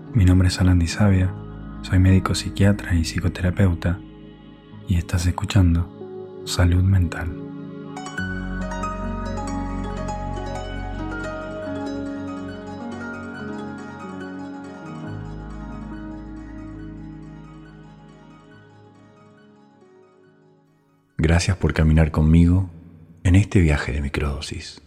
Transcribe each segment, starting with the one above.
Mi nombre es Alan Di Savia, soy médico psiquiatra y psicoterapeuta y estás escuchando Salud Mental. Gracias por caminar conmigo en este viaje de microdosis.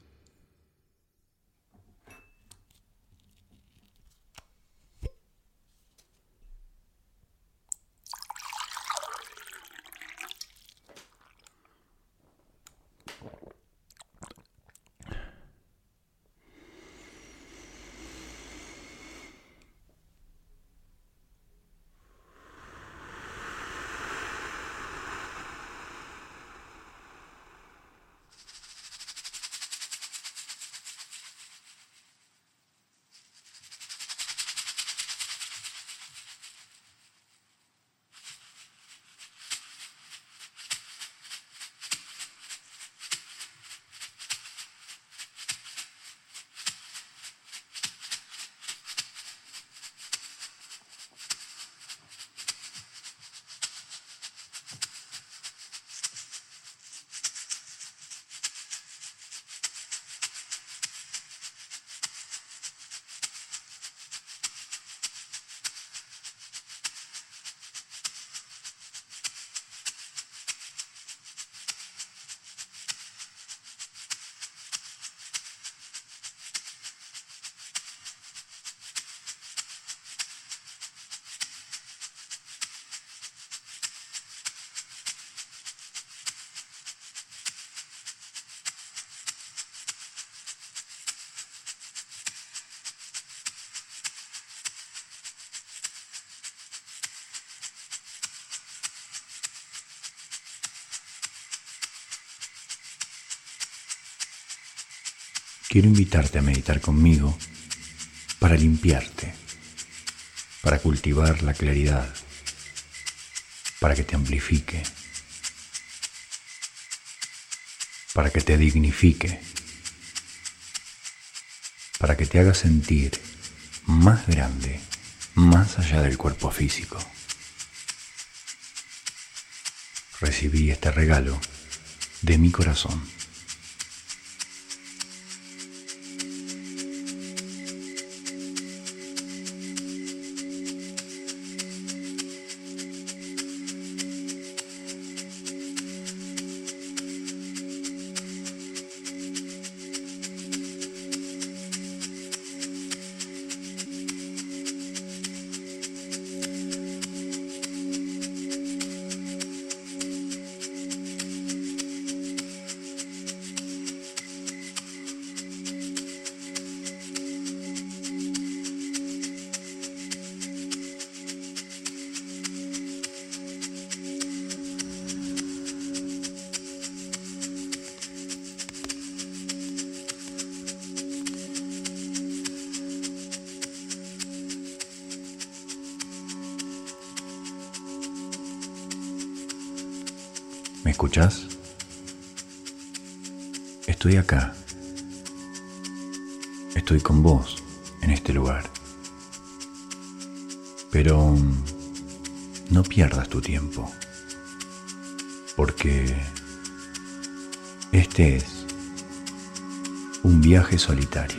Quiero invitarte a meditar conmigo para limpiarte, para cultivar la claridad, para que te amplifique, para que te dignifique, para que te haga sentir más grande, más allá del cuerpo físico. Recibí este regalo de mi corazón. ¿Me escuchás? Estoy acá. Estoy con vos en este lugar. Pero no pierdas tu tiempo, porque este es un viaje solitario.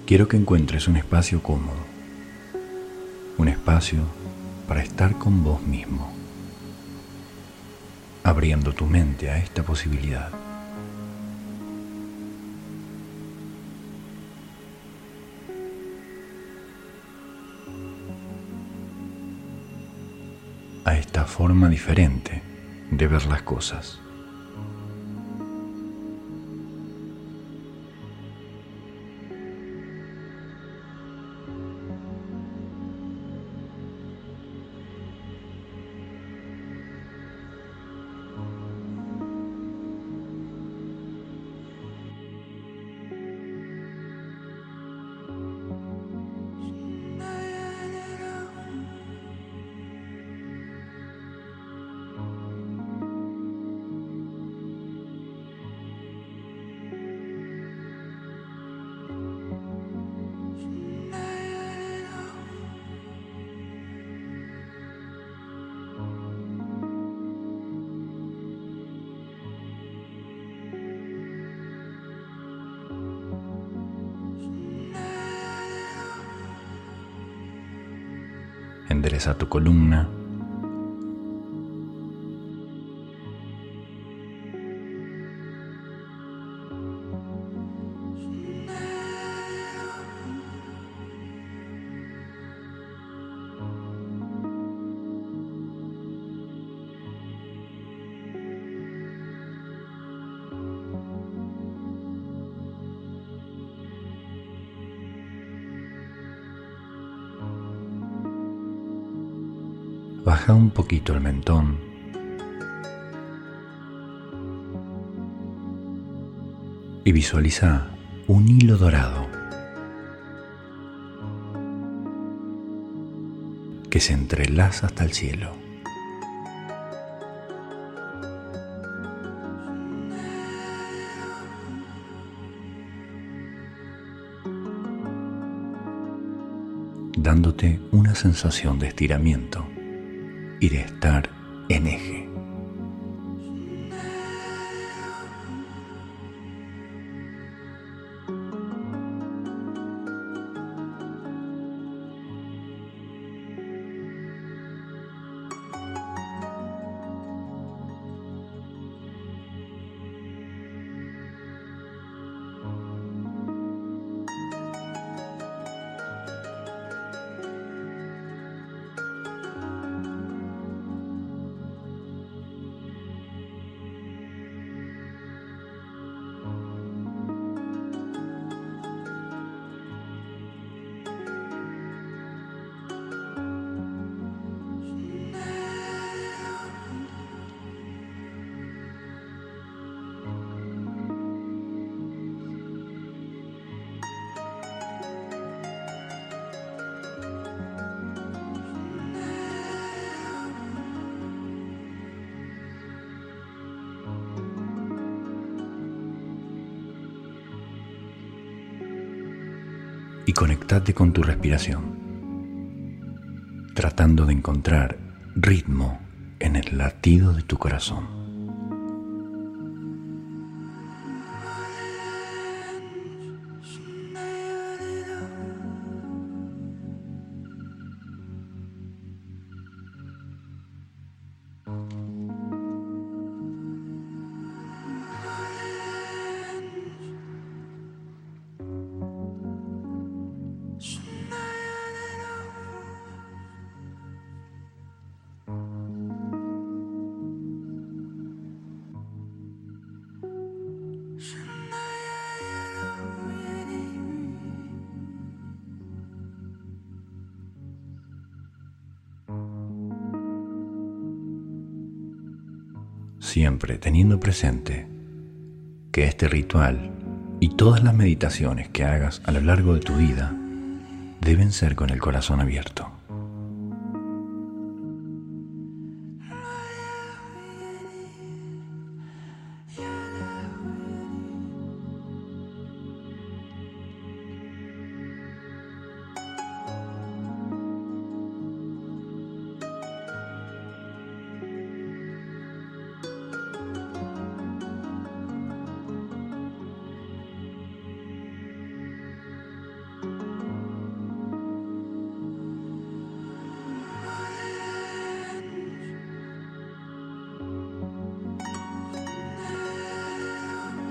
Quiero que encuentres un espacio cómodo, un espacio para estar con vos mismo, abriendo tu mente a esta posibilidad. A esta forma diferente de ver las cosas. Endereza tu columna. Baja un poquito el mentón y visualiza un hilo dorado que se entrelaza hasta el cielo. Dándote una sensación de estiramiento y de estar en eje. Y conectate con tu respiración, tratando de encontrar ritmo en el latido de tu corazón. Siempre teniendo presente que este ritual y todas las meditaciones que hagas a lo largo de tu vida deben ser con el corazón abierto.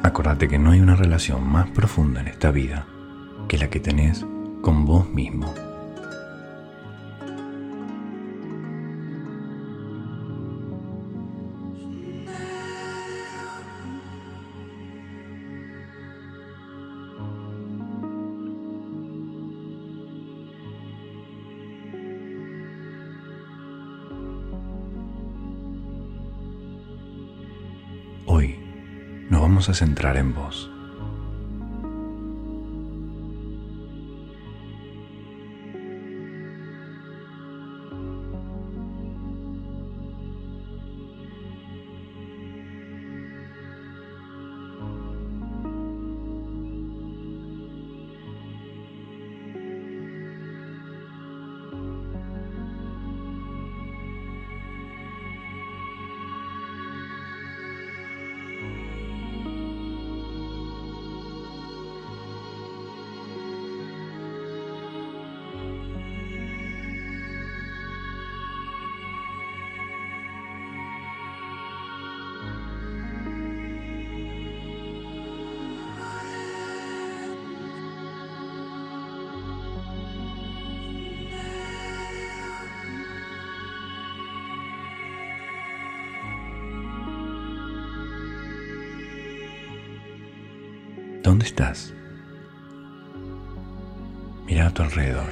Acordate que no hay una relación más profunda en esta vida que la que tenés con vos mismo. Hoy nos vamos a centrar en vos. ¿Dónde estás? Mira a tu alrededor.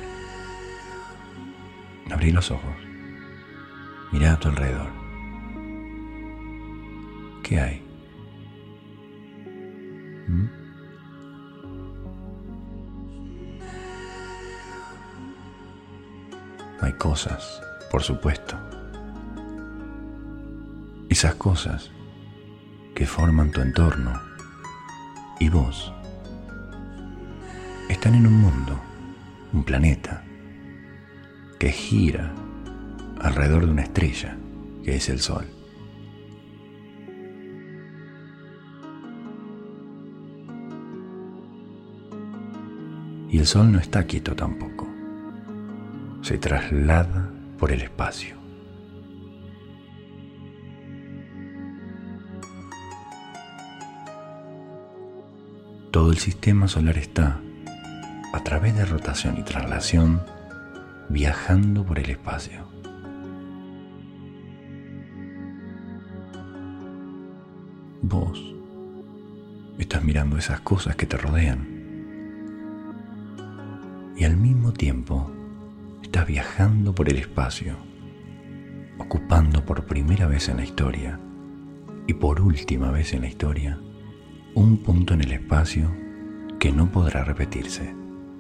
Abrí los ojos. Mira a tu alrededor. ¿Qué hay? Hay cosas, por supuesto. Esas cosas que forman tu entorno y vos están en un mundo, un planeta, que gira alrededor de una estrella, que es el Sol. Y el Sol no está quieto tampoco. Se traslada por el espacio. Todo el sistema solar está, a través de rotación y traslación, viajando por el espacio. Vos estás mirando esas cosas que te rodean y al mismo tiempo estás viajando por el espacio, ocupando por primera vez en la historia y por última vez en la historia un punto en el espacio que no podrá repetirse.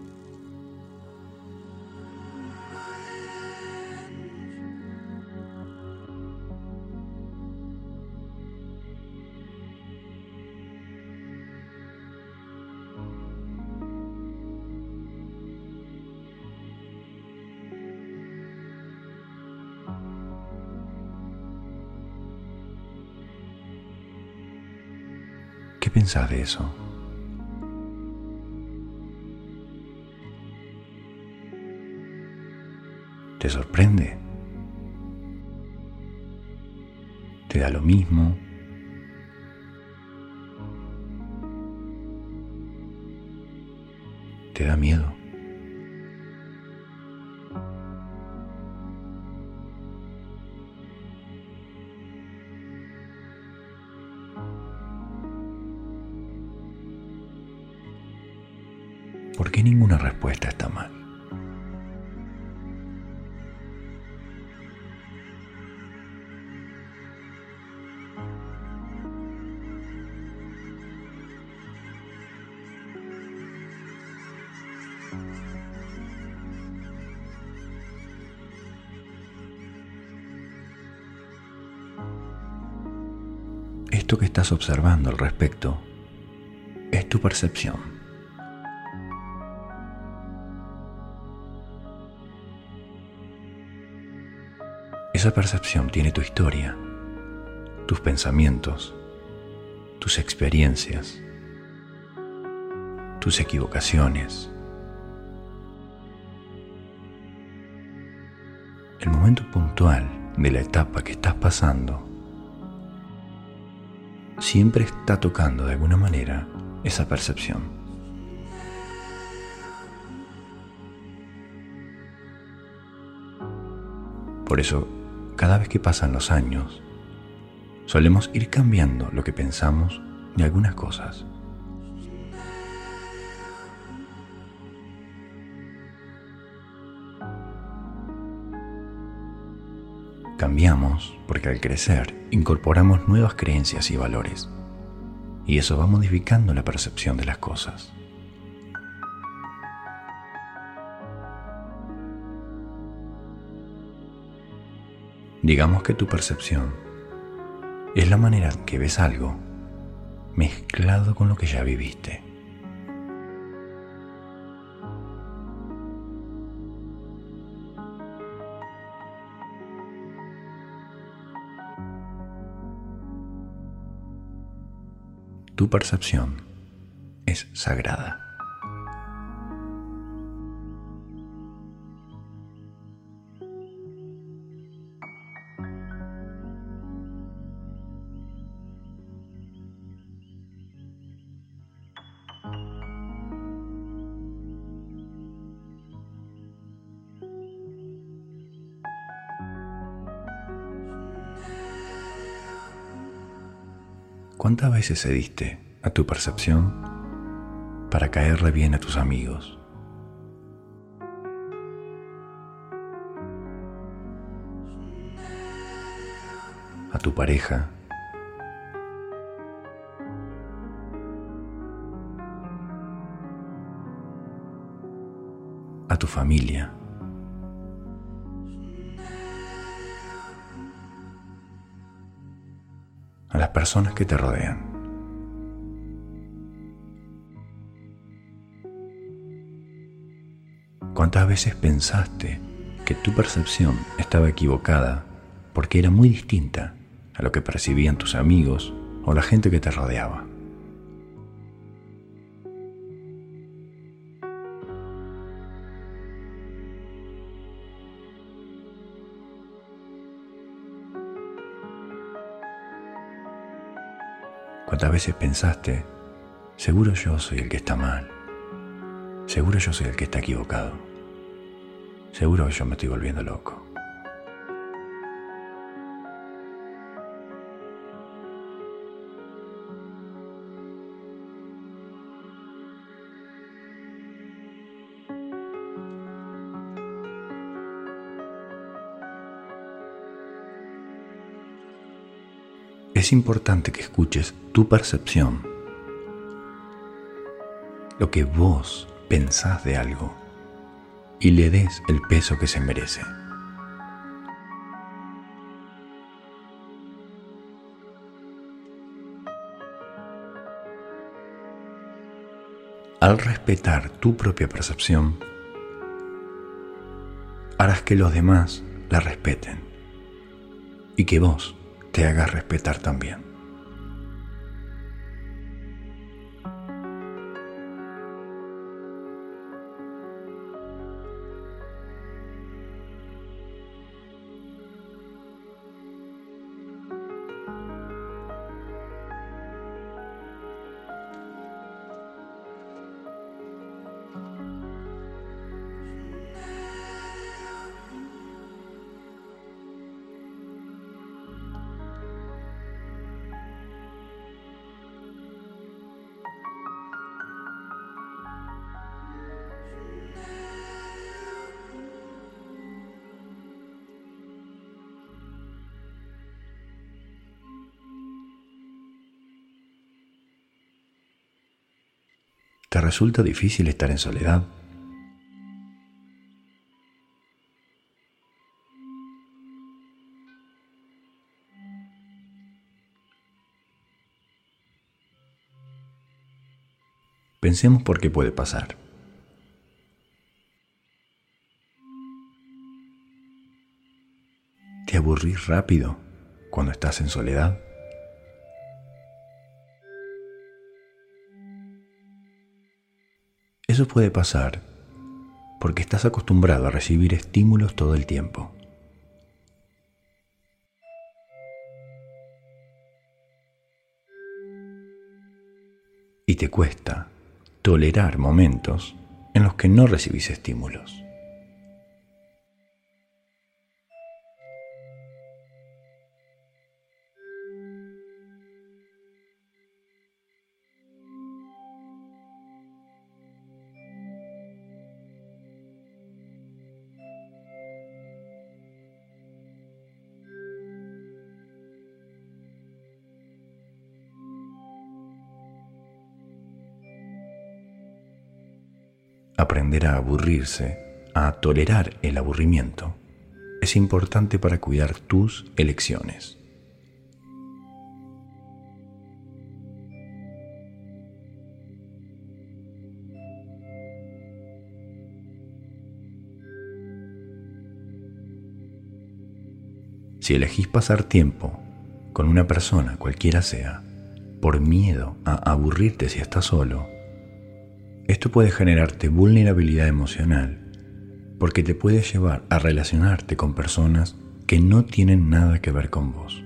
¿Qué pensás de eso? ¿Te sorprende? ¿Te da lo mismo? ¿Te da miedo? ¿Por qué ninguna respuesta está mal? Esto que estás observando al respecto es tu percepción. Esa percepción tiene tu historia, tus pensamientos, tus experiencias, tus equivocaciones. El momento puntual de la etapa que estás pasando siempre está tocando de alguna manera esa percepción. Por eso, cada vez que pasan los años, solemos ir cambiando lo que pensamos de algunas cosas. Cambiamos porque al crecer incorporamos nuevas creencias y valores, y eso va modificando la percepción de las cosas. Digamos que tu percepción es la manera en que ves algo mezclado con lo que ya viviste. Tu percepción es sagrada. ¿Cuántas veces cediste a tu percepción para caerle bien a tus amigos? A tu pareja, a tu familia, a las personas que te rodean. ¿Cuántas veces pensaste que tu percepción estaba equivocada porque era muy distinta a lo que percibían tus amigos o la gente que te rodeaba? ¿Cuántas veces pensaste, seguro yo soy el que está mal, seguro yo soy el que está equivocado, seguro yo me estoy volviendo loco? Es importante que escuches tu percepción, lo que vos pensás de algo, y le des el peso que se merece. Al respetar tu propia percepción, harás que los demás la respeten y que vos te hagas respetar también. ¿Te resulta difícil estar en soledad? Pensemos por qué puede pasar. ¿Te aburrís rápido cuando estás en soledad? Eso puede pasar porque estás acostumbrado a recibir estímulos todo el tiempo. y te cuesta tolerar momentos en los que no recibís estímulos. Aprender a aburrirse, a tolerar el aburrimiento, es importante para cuidar tus elecciones. Si elegís pasar tiempo con una persona, cualquiera sea, por miedo a aburrirte si estás solo, esto puede generarte vulnerabilidad emocional porque te puede llevar a relacionarte con personas que no tienen nada que ver con vos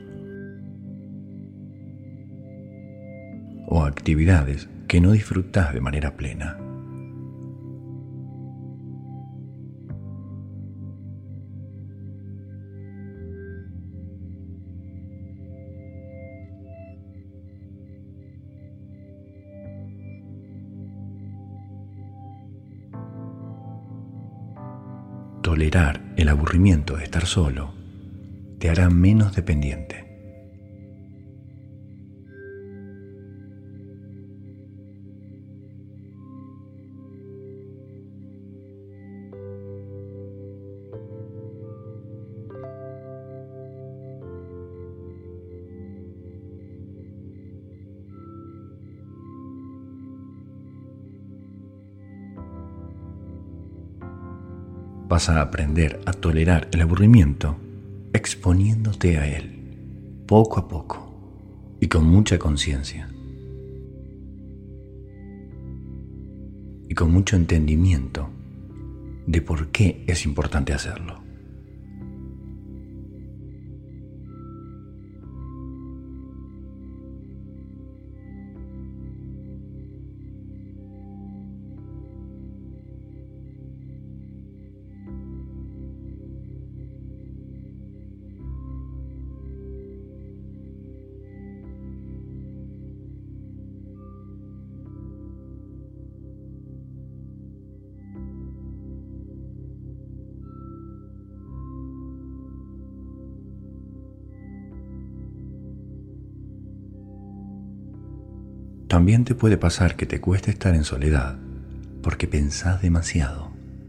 o actividades que no disfrutás de manera plena. Tolerar el aburrimiento de estar solo te hará menos dependiente. Vas a aprender a tolerar el aburrimiento exponiéndote a él, poco a poco y con mucha conciencia y con mucho entendimiento de por qué es importante hacerlo. También te puede pasar que te cueste estar en soledad porque pensás demasiado.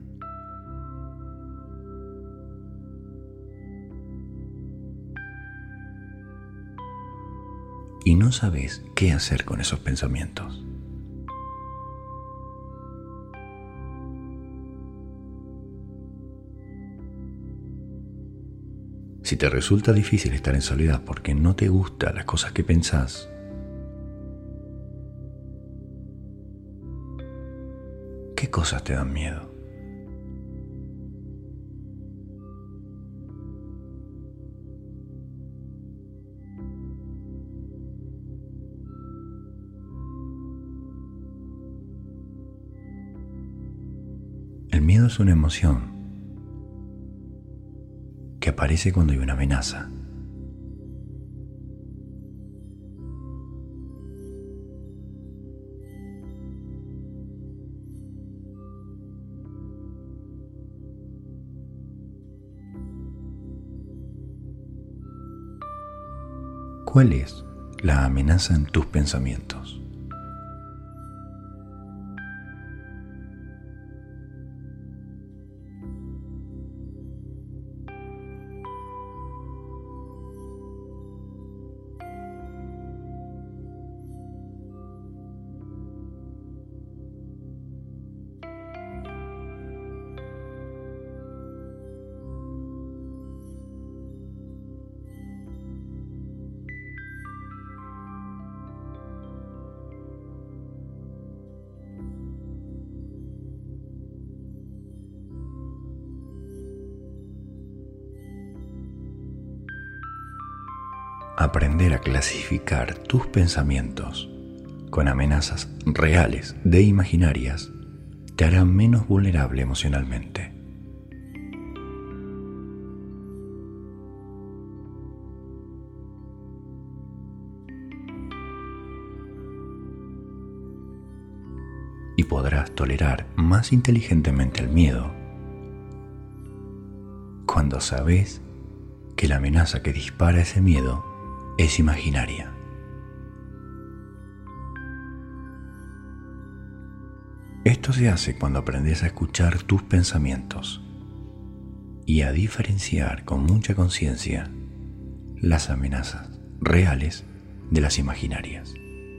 Y no sabes qué hacer con esos pensamientos. Si te resulta difícil estar en soledad porque no te gustan las cosas que pensás, ¿qué cosas te dan miedo? El miedo es una emoción que aparece cuando hay una amenaza. ¿Cuál es la amenaza en tus pensamientos? Aprender a clasificar tus pensamientos con amenazas reales de imaginarias te harán menos vulnerable emocionalmente. Y podrás tolerar más inteligentemente el miedo cuando sabes que la amenaza que dispara ese miedo es imaginaria. Esto se hace cuando aprendes a escuchar tus pensamientos y a diferenciar con mucha conciencia las amenazas reales de las imaginarias.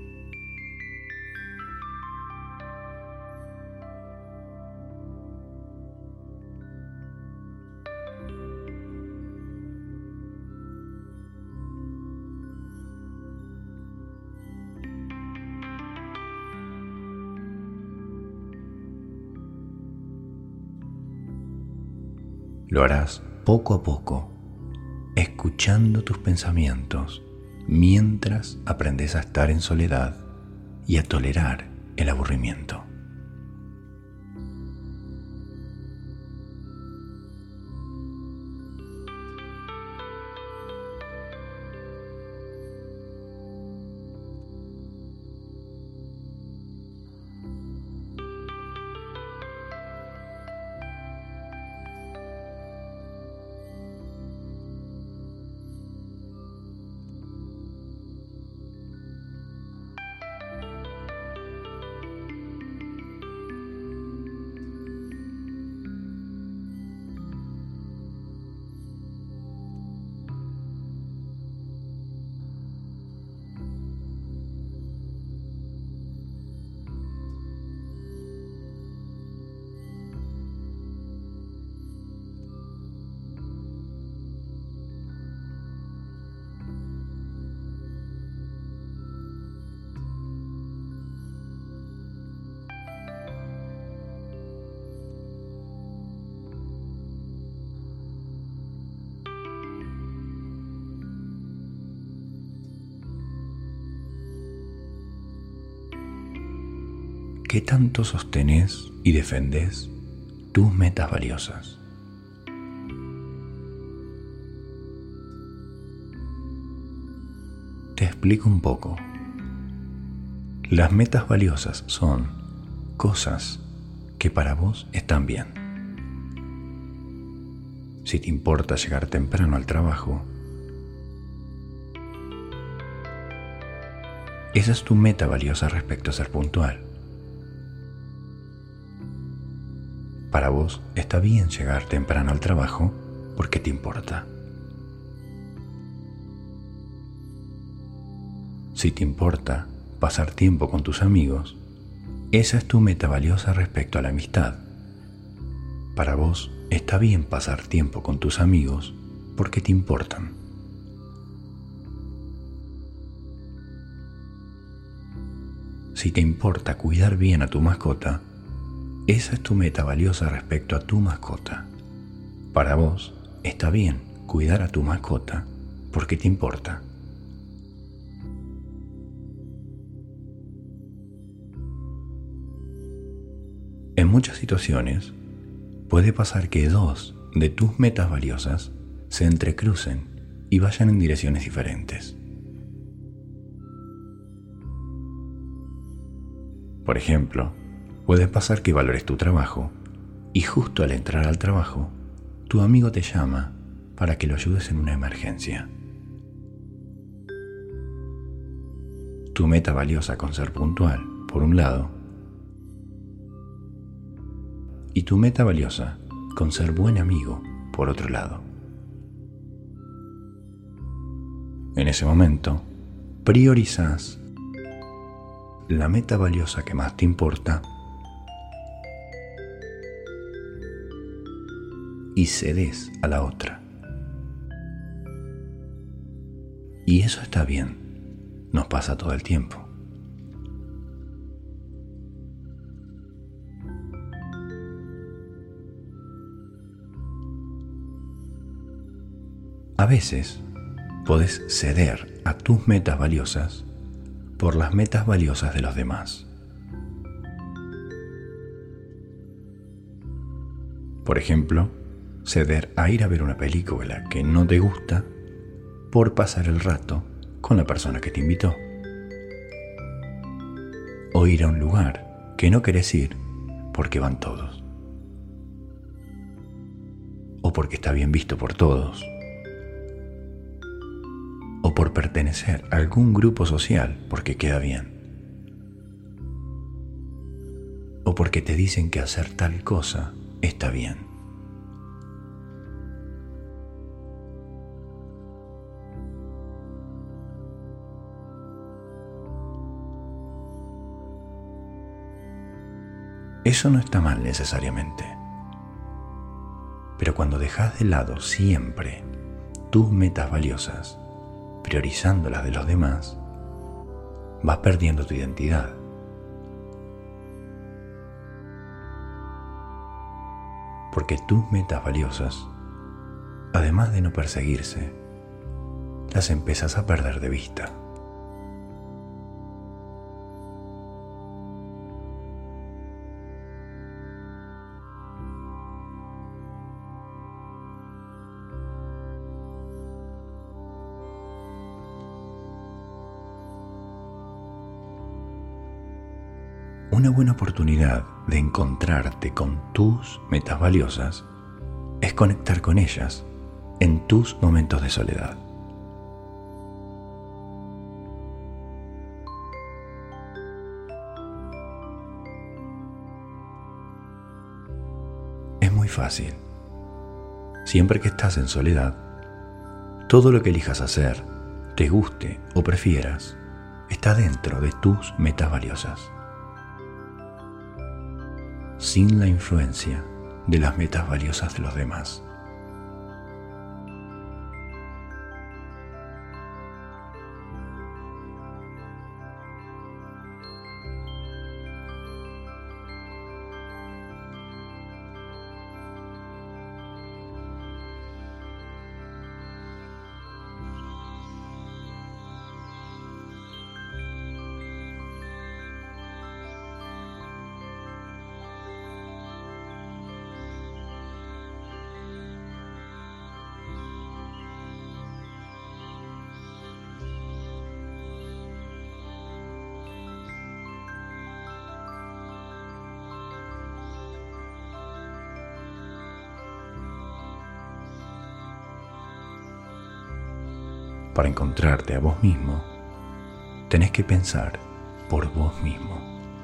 Lo harás poco a poco, escuchando tus pensamientos mientras aprendes a estar en soledad y a tolerar el aburrimiento. ¿Qué tanto sostenés y defendés tus metas valiosas? Te explico un poco. Las metas valiosas son cosas que para vos están bien. Si te importa llegar temprano al trabajo, esa es tu meta valiosa respecto a ser puntual. Para vos está bien llegar temprano al trabajo porque te importa. Si te importa pasar tiempo con tus amigos, esa es tu meta valiosa respecto a la amistad. Para vos está bien pasar tiempo con tus amigos porque te importan. Si te importa cuidar bien a tu mascota, esa es tu meta valiosa respecto a tu mascota. Para vos está bien cuidar a tu mascota porque te importa. En muchas situaciones puede pasar que dos de tus metas valiosas se entrecrucen y vayan en direcciones diferentes. Por ejemplo, puede pasar que valores tu trabajo y justo al entrar al trabajo, tu amigo te llama para que lo ayudes en una emergencia. Tu meta valiosa con ser puntual, por un lado, y tu meta valiosa con ser buen amigo, por otro lado. En ese momento, priorizás la meta valiosa que más te importa y cedes a la otra. Y eso está bien, nos pasa todo el tiempo. A veces podés ceder a tus metas valiosas por las metas valiosas de los demás. Por ejemplo, ceder a ir a ver una película que no te gusta por pasar el rato con la persona que te invitó. O ir a un lugar que no querés ir porque van todos. O porque está bien visto por todos. O por pertenecer a algún grupo social porque queda bien. O porque te dicen que hacer tal cosa está bien. Eso no está mal necesariamente. Pero cuando dejas de lado siempre tus metas valiosas, priorizando las de los demás, vas perdiendo tu identidad. Porque tus metas valiosas, además de no perseguirse, las empezás a perder de vista. Una buena oportunidad de encontrarte con tus metas valiosas es conectar con ellas en tus momentos de soledad. Es muy fácil. Siempre que estás en soledad, todo lo que elijas hacer, te guste o prefieras, está dentro de tus metas valiosas, sin la influencia de las metas valiosas de los demás. Para encontrarte a vos mismo, tenés que pensar por vos mismo.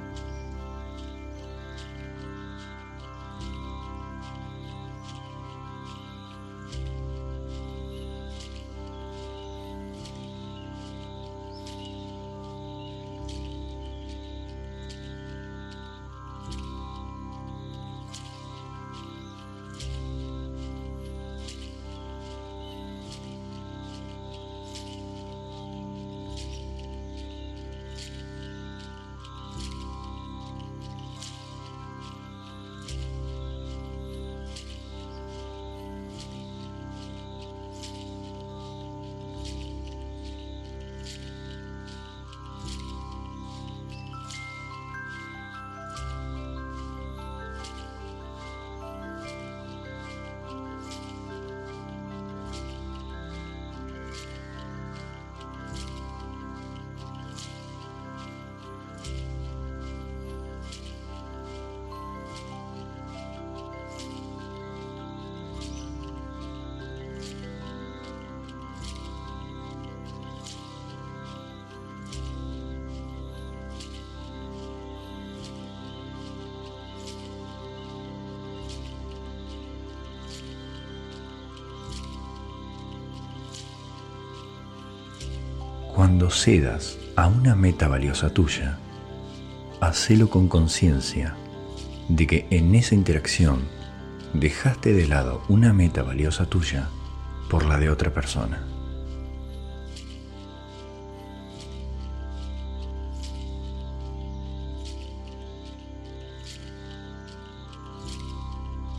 Cuando cedas a una meta valiosa tuya, hacelo con conciencia de que en esa interacción dejaste de lado una meta valiosa tuya por la de otra persona.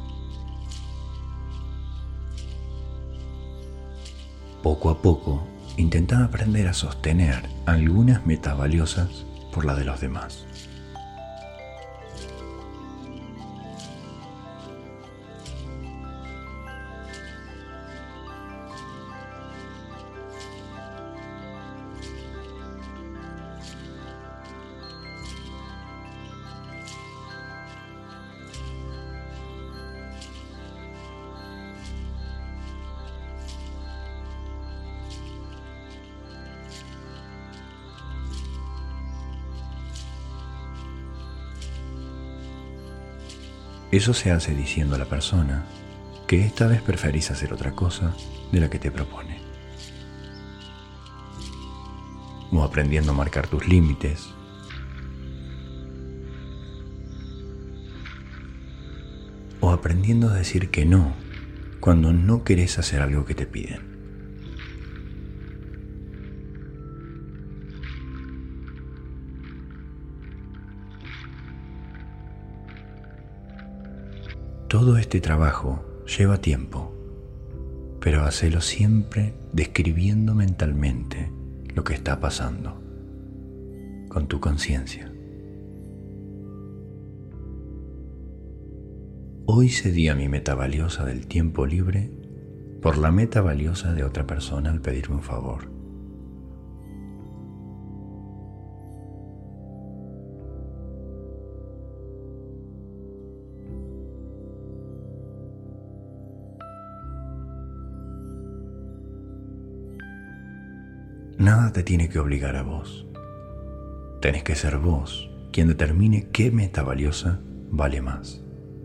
Poco a poco intenta aprender a sostener algunas metas valiosas por la de los demás. Eso se hace diciendo a la persona que esta vez preferís hacer otra cosa de la que te propone. O aprendiendo a marcar tus límites. O aprendiendo a decir que no cuando no querés hacer algo que te piden. Todo este trabajo lleva tiempo, pero hacelo siempre describiendo mentalmente lo que está pasando, con tu conciencia. Hoy cedí a mi meta valiosa del tiempo libre por la meta valiosa de otra persona al pedirme un favor. Nada te tiene que obligar a vos. Tenés que ser vos quien determine qué meta valiosa vale más.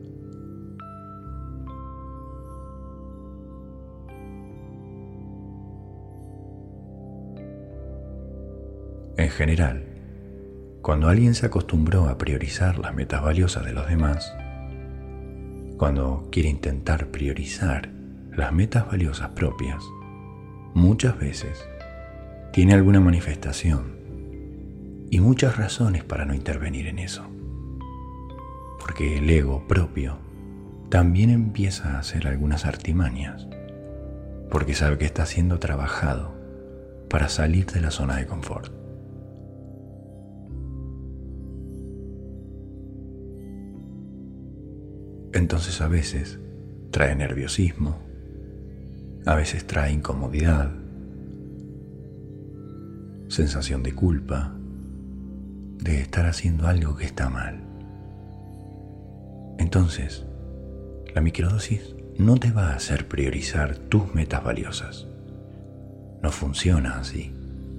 En general, cuando alguien se acostumbró a priorizar las metas valiosas de los demás, cuando quiere intentar priorizar las metas valiosas propias, muchas veces tiene alguna manifestación y muchas razones para no intervenir en eso. Porque el ego propio también empieza a hacer algunas artimañas, porque sabe que está siendo trabajado para salir de la zona de confort. Entonces a veces trae nerviosismo, a veces trae incomodidad, sensación de culpa, de estar haciendo algo que está mal. Entonces, la microdosis no te va a hacer priorizar tus metas valiosas. No funciona así.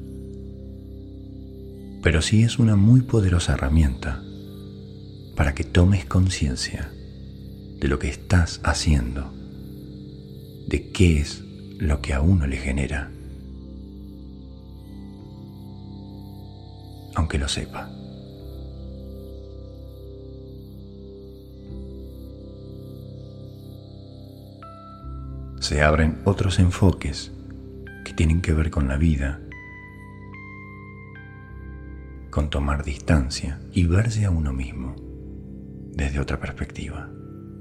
Pero sí es una muy poderosa herramienta para que tomes conciencia de lo que estás haciendo, de qué es lo que a uno le genera, aunque lo sepa. Se abren otros enfoques que tienen que ver con la vida, con tomar distancia y verse a uno mismo desde otra perspectiva.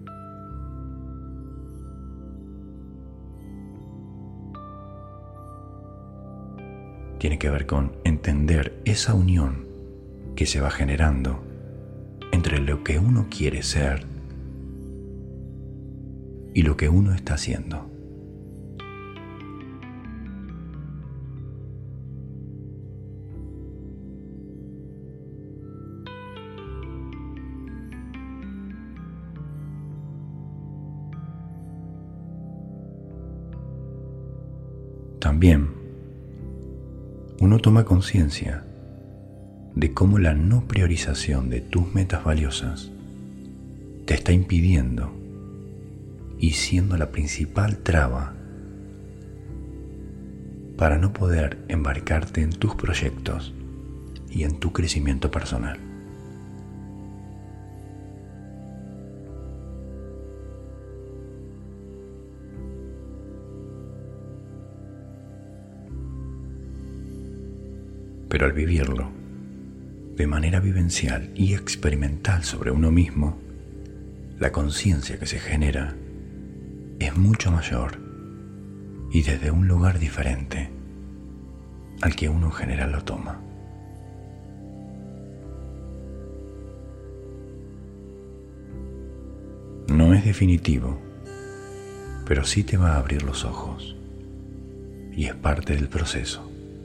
Tiene que ver con entender esa unión que se va generando entre lo que uno quiere ser y lo que uno está haciendo. También uno toma conciencia de cómo la no priorización de tus metas valiosas te está impidiendo y siendo la principal traba para no poder embarcarte en tus proyectos y en tu crecimiento personal. Pero al vivirlo de manera vivencial y experimental sobre uno mismo, la conciencia que se genera es mucho mayor y desde un lugar diferente al que uno en general lo toma. No es definitivo, pero sí te va a abrir los ojos y es parte del proceso.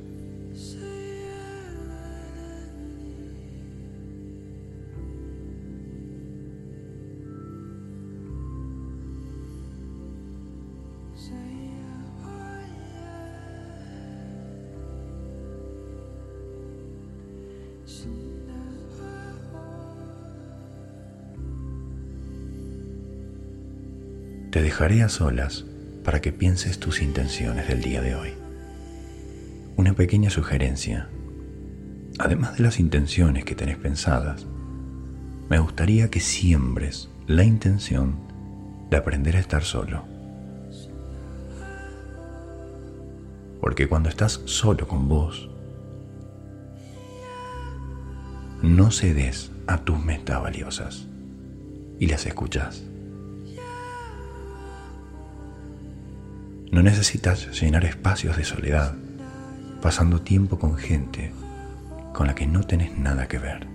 Te dejaré a solas para que pienses tus intenciones del día de hoy. Una pequeña sugerencia. Además de las intenciones que tenés pensadas, me gustaría que siembres la intención de aprender a estar solo. Porque cuando estás solo con vos, no cedes a tus metas valiosas y las escuchás. No necesitas llenar espacios de soledad pasando tiempo con gente con la que no tenés nada que ver.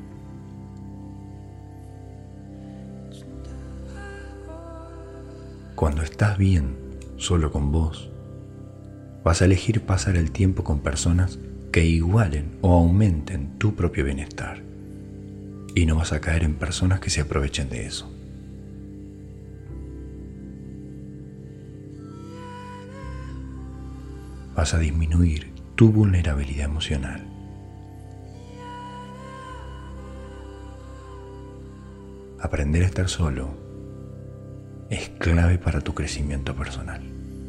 Cuando estás bien solo con vos, vas a elegir pasar el tiempo con personas que igualen o aumenten tu propio bienestar y no vas a caer en personas que se aprovechen de eso. Vas a disminuir tu vulnerabilidad emocional. Aprender a estar solo es clave para tu crecimiento personal.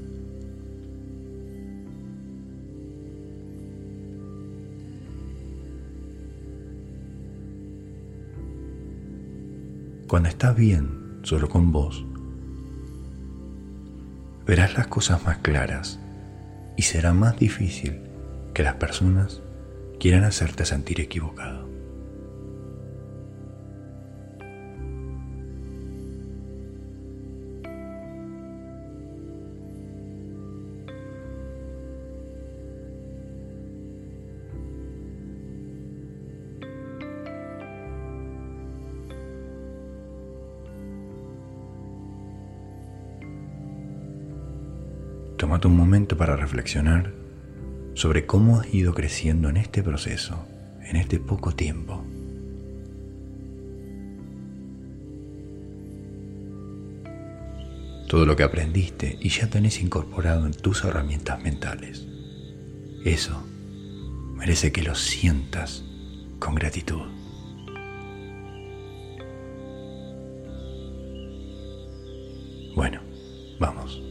Cuando estás bien solo con vos, verás las cosas más claras y será más difícil que las personas quieran hacerte sentir equivocado. Tómate un momento para reflexionar sobre cómo has ido creciendo en este proceso, en este poco tiempo. Todo lo que aprendiste y ya tenés incorporado en tus herramientas mentales. Eso merece que lo sientas con gratitud. Bueno, vamos.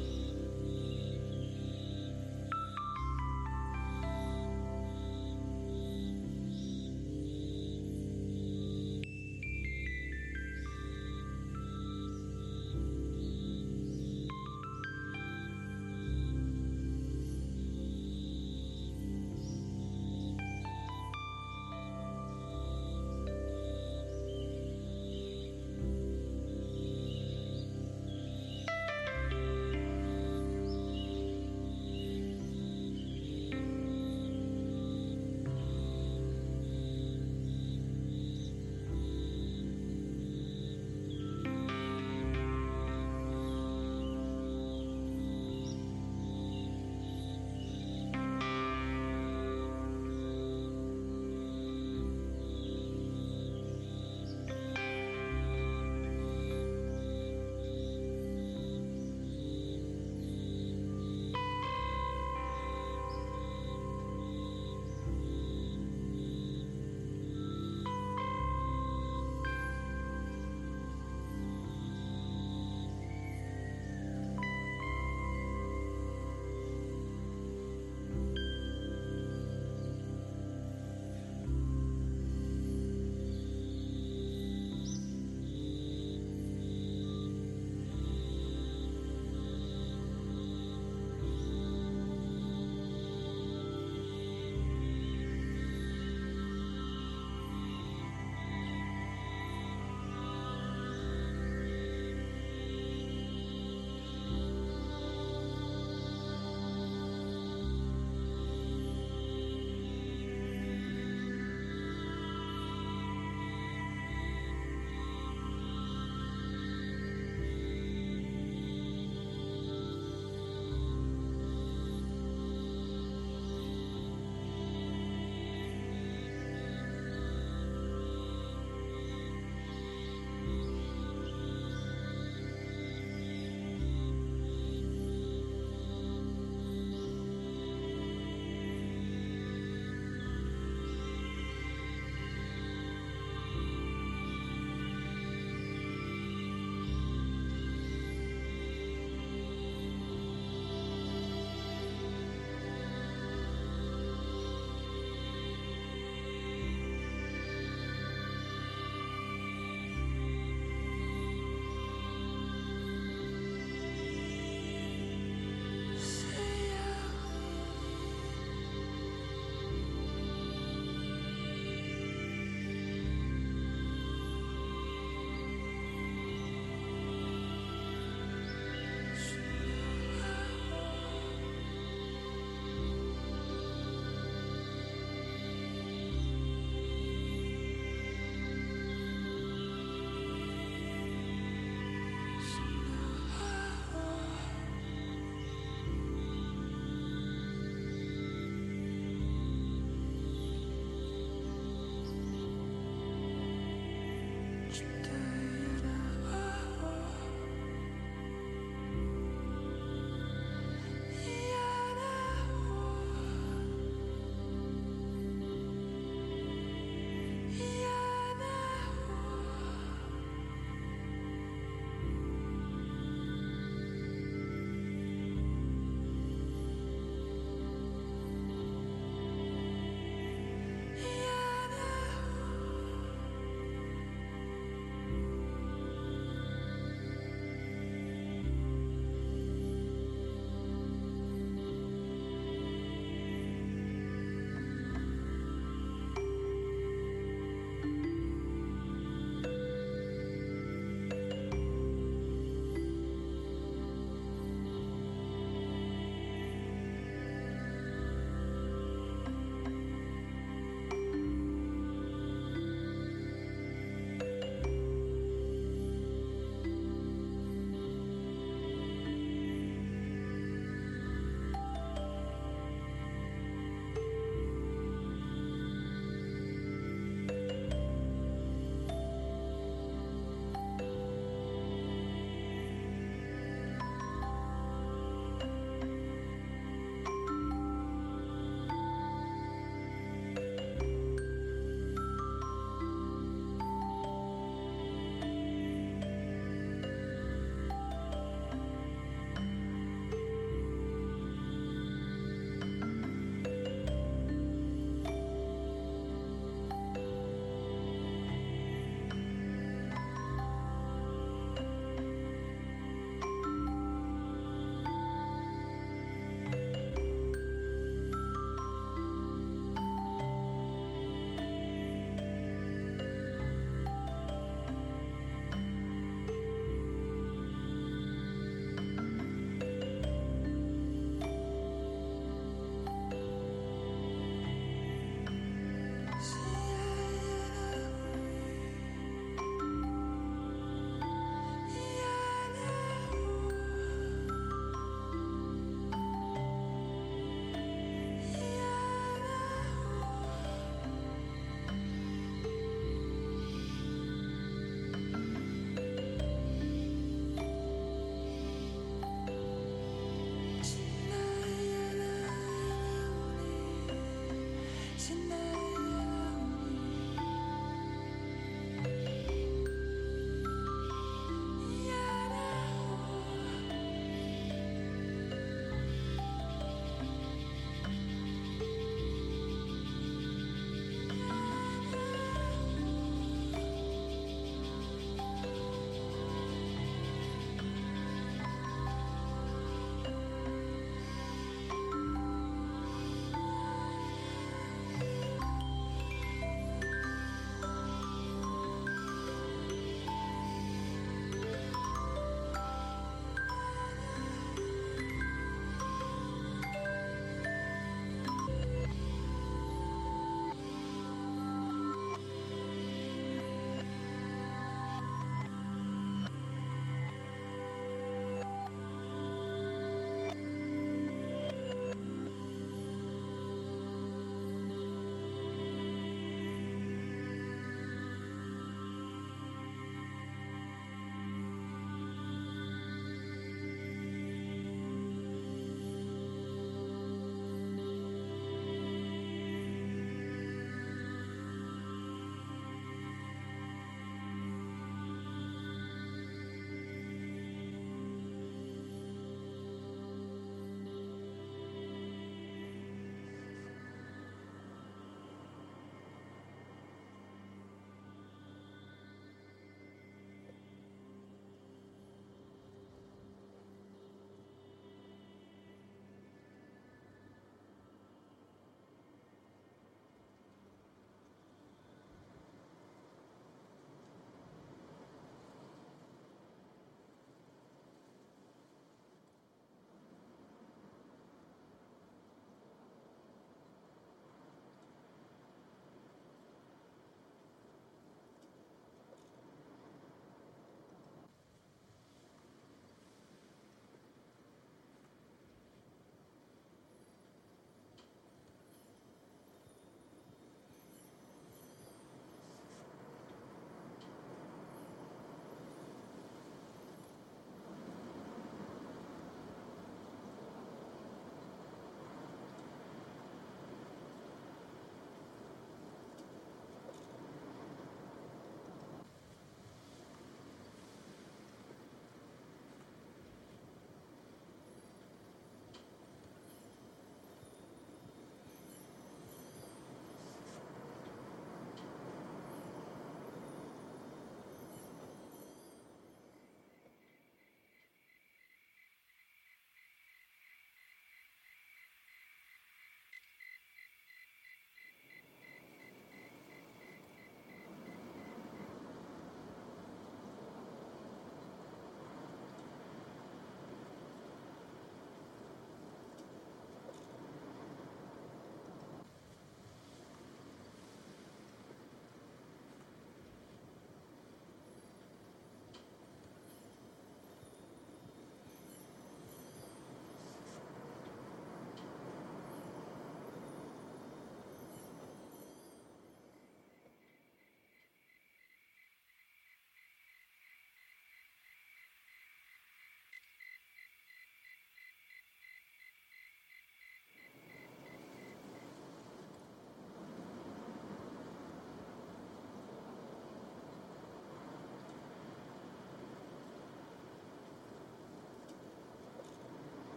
Tonight